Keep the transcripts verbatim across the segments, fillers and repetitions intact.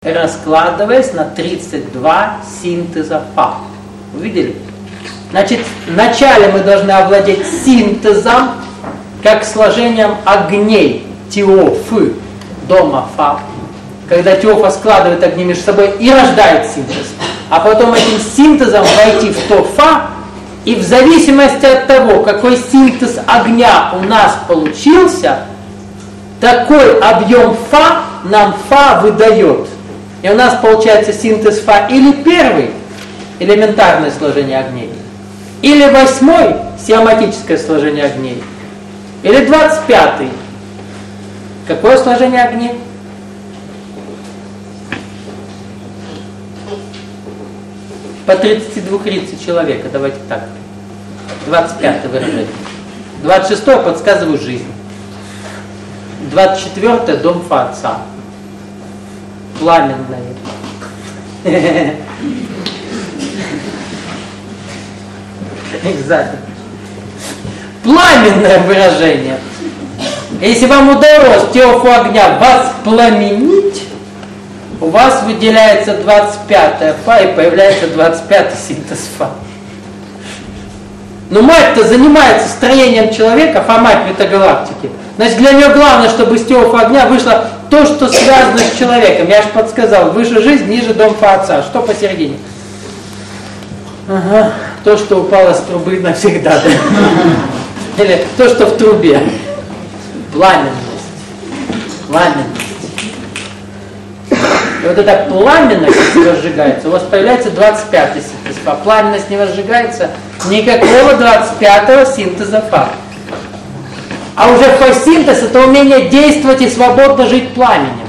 раскладываясь на тридцать два синтеза Фа. Вы видели? Значит, вначале мы должны овладеть синтезом, как сложением огней Теофы дома Фа. Когда Теофа складывает огни между собой и рождает синтез. А потом этим синтезом войти в то Фа, и в зависимости от того, какой синтез огня у нас получился, такой объем Фа нам Фа выдает. И у нас получается синтез Фа или первый, элементарное сложение огней, или восьмой, сиоматическое сложение огней, или двадцать пятый. Какое сложение огней? По тридцати двух рицей человека, давайте так. двадцать пятое выражение. двадцать шестое подсказываю жизнь. двадцать четвёртое дом Фа отца. Пламенное. Экзамен. Пламенное выражение. Если вам удалось Теофу огня воспламенить, у вас выделяется двадцать пятое Фа и появляется двадцать пятый синтез Фа. Но мать-то занимается строением человека, Фа-мать метагалактики. Значит, для нее главное, чтобы из Теофа огня вышло то, что связано с человеком. Я же подсказал, выше жизнь, ниже дом Фа отца. Что посередине? Ага, то, что упало с трубы навсегда. Да? Или то, что в трубе. Пламенность. Пламенность. И вот эта пламенность, если разжигается, у вас появляется двадцать пятый синтез Фа. Пламенность не разжигается, никакого двадцать пятого синтеза Фа. А уже фа-синтез — это умение действовать и свободно жить пламенем.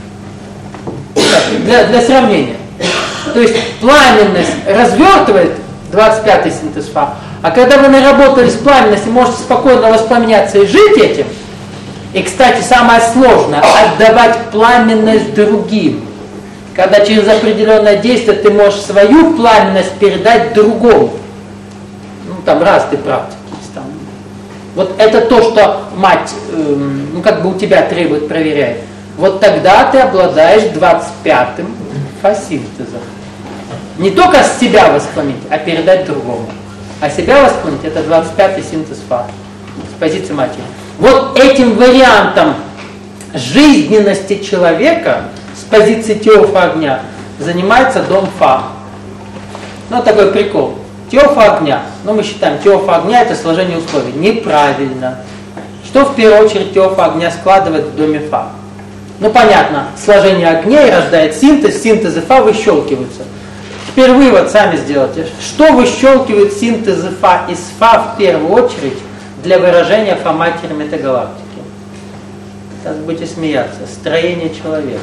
Для, для сравнения. То есть пламенность развертывает двадцать пятый синтез Фа, а когда вы наработали с пламенностью, можете спокойно воспламеняться и жить этим. И, кстати, самое сложное — отдавать пламенность другим. Когда через определенное действие ты можешь свою пламенность передать другому. Ну, там разные практики есть. Там. Вот это то, что мать, эм, ну, как бы у тебя требует, проверяет. Вот тогда ты обладаешь двадцать пятым фа-синтезом. Не только себя воспламенить, а передать другому. А себя воспламенить — это двадцать пятый синтез Фа с позиции матери. Вот этим вариантом жизненности человека с позиции Теофа огня занимается дом Фа. Ну, такой прикол. Теофа огня. Ну, мы считаем, Теофа огня — это сложение условий. Неправильно. Что в первую очередь Теофа огня складывает в доме Фа? Ну, понятно, сложение огней рождает синтез, синтезы Фа выщелкиваются. Теперь вывод сами сделайте. Что выщелкивает синтезы Фа из Фа в первую очередь для выражения Фа-матери метагалактики? Сейчас будете смеяться. Строение человека.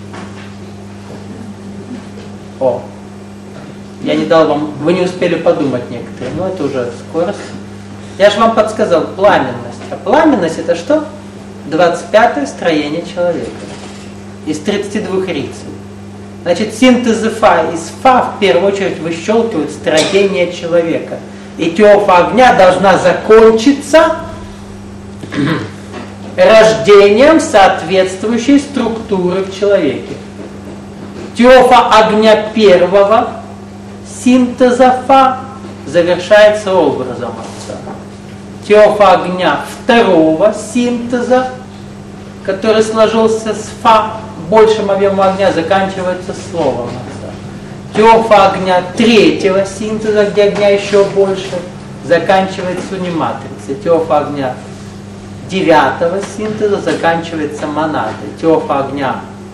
О, я не дал вам, вы не успели подумать некоторые, но это уже скорость. Я же вам подсказал пламенность. А пламенность — это что? двадцать пятое строение человека. Из тридцати двух рицей. Значит, синтезы Фа из Фа в первую очередь выщелкивают строение человека. И Теофа огня должна закончиться рождением соответствующей структуры в человеке. Теофа огня первого синтеза Фа завершается образом отца. Теофа огня второго синтеза, который сложился с Фа большим объемом огня, заканчивается словом отца. Теофа огня третьего синтеза, где огня еще больше, заканчивается униматрицей. Теофа огня девятого синтеза заканчивается монадой. Теофа огня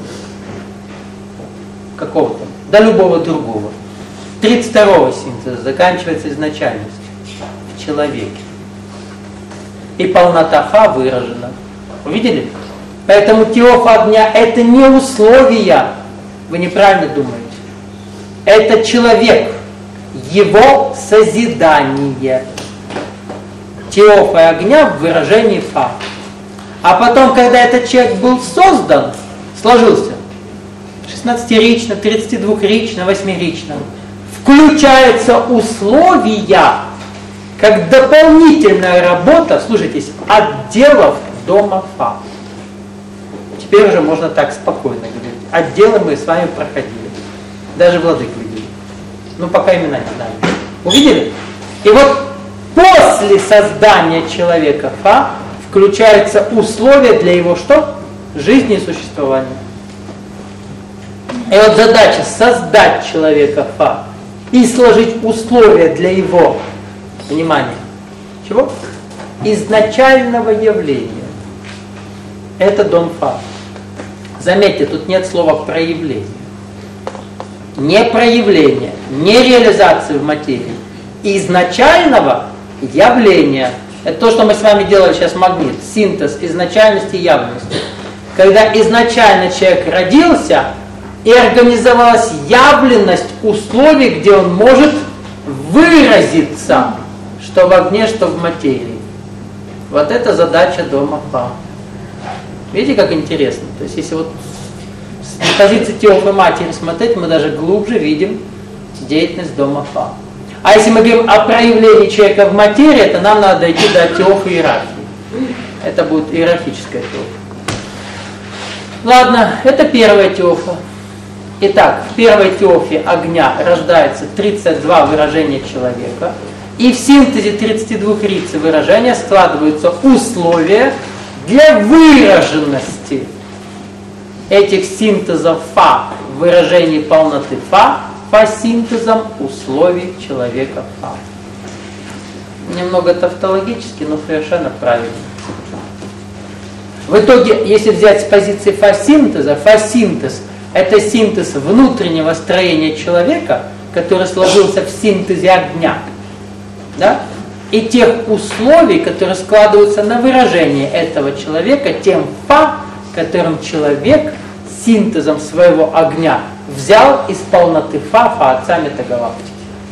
какого-то, да любого другого. тридцать второго синтеза заканчивается изначальностью в человеке. И полнота Фа выражена. Увидели? Поэтому Теофа огня — это не условия. Вы неправильно думаете. Это человек, его созидание. Теофа огня в выражении Фа. А потом, когда этот человек был создан, сложился шестнадцатирично, тридцатидвухрично, восьмирично, включаются условия, как дополнительная работа, слушайтесь, отделов дома Фа. Теперь уже можно так спокойно говорить. отделы мы с вами проходили. Даже владык видели. Ну, пока имена не знаю. Увидели? И вот после создания человека Фа включаются условия для его что? Жизни и существования. И вот задача создать человека Фа и сложить условия для его, внимание, чего? Изначального явления. Это дом Фа. Заметьте, тут нет слова проявление. Не проявление, не реализации в материи. Изначального явления. Это то, что мы с вами делали сейчас магнит. Синтез изначальности и явленности. Когда изначально человек родился, и организовалась явленность условий, где он может выразиться, что в огне, что в материи. Вот это задача дома Фа. Видите, как интересно? То есть, если вот с позиции Теофы матери смотреть, мы даже глубже видим деятельность дома Фа. А если мы говорим о проявлении человека в материи, то нам надо дойти до Теофы иерархии. Это будет иерархическая Теофа. Ладно, это первая Теофа. Итак, в первой Теофе огня рождается тридцать два выражения человека, и в синтезе тридцати двух рицей выражения складываются условия для выраженности этих синтезов Фа, выражений полноты Фа, по синтезам условий человека Фа. Немного тавтологически, но совершенно правильно. В итоге, если взять с позиции фа-синтеза, фа-синтез – это синтез внутреннего строения человека, который сложился в синтезе огня, да? И тех условий, которые складываются на выражение этого человека, тем фа, которым человек синтезом своего огня взял из полноты фа, фа отца метагалактики.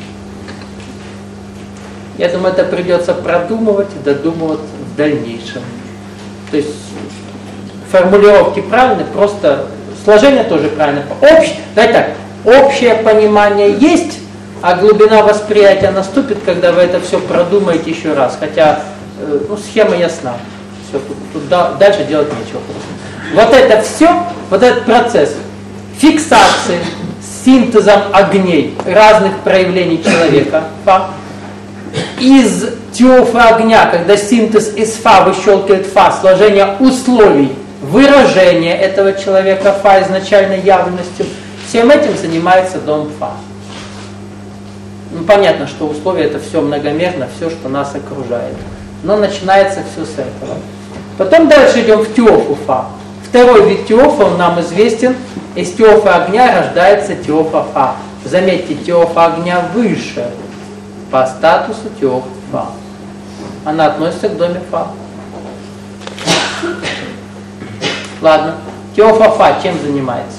Я думаю, это придется продумывать и додумывать в дальнейшем. То есть формулировки правильные, просто сложение тоже правильное. Общ, давайте так, общее понимание есть, а глубина восприятия наступит, когда вы это все продумаете еще раз. Хотя ну, схема ясна. Все, тут, тут дальше делать нечего. Вот это все, вот этот процесс фиксации с синтезом огней разных проявлений человека, фа, из теофы огня, когда синтез из фа выщелкивает фа, сложение условий выражения этого человека фа изначальной явленностью, всем этим занимается дом фа. Ну, понятно, что условия это все многомерно, все, что нас окружает. Но начинается все с этого. Потом дальше идем в теофу фа. Второй вид теофа, он нам известен. Из теофы огня рождается теофа фа. Заметьте, теофа огня выше по статусу теофа фа. Она относится к доме фа. Ладно, теофа фа чем занимается?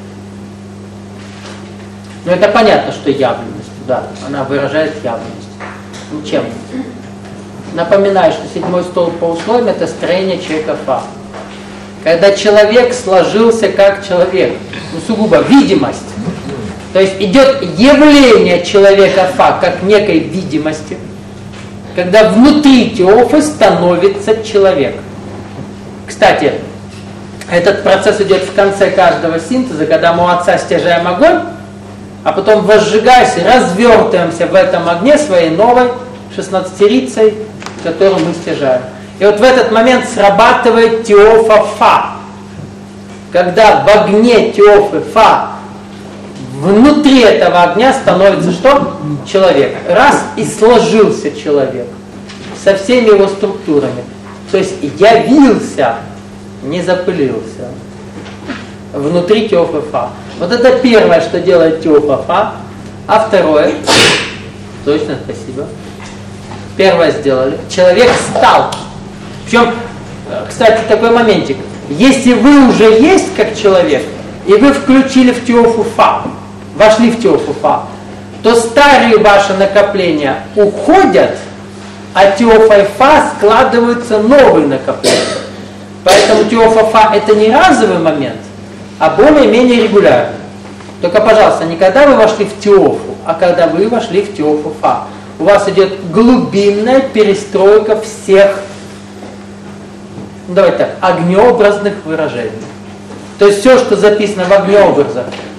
Ну это понятно, что явленность. Да, она выражает явленность. Ну чем? Напоминаю, что седьмой столб по условиям это строение человека фа. Когда человек сложился как человек, ну сугубо видимость. То есть идет явление человека фа как некой видимости, когда внутри теофы становится человек. Кстати, этот процесс идет в конце каждого синтеза, когда мы у отца стяжаем огонь, а потом возжигаясь, развертываемся в этом огне своей новой шестнадцатирицей, которую мы стяжаем. И вот в этот момент срабатывает теофа фа. Когда в огне теофы фа внутри этого огня становится что? Человек. Раз и сложился человек со всеми его структурами. То есть явился, не запылился. Внутри теофы фа. Вот это первое, что делает теофа фа. А второе, точно, спасибо. Первое сделали. Человек стал. Причем, кстати, такой моментик. Если вы уже есть как человек, и вы включили в теофу фа, вошли в теофу фа, то старые ваши накопления уходят, а теофой фа складываются новые накопления. Поэтому теофа фа это не разовый момент, а более-менее регулярный. Только, пожалуйста, не когда вы вошли в теофу, а когда вы вошли в теофу фа. У вас идет глубинная перестройка всех, ну, давайте так, огнеобразных выражений. То есть все, что записано в огнеобразах,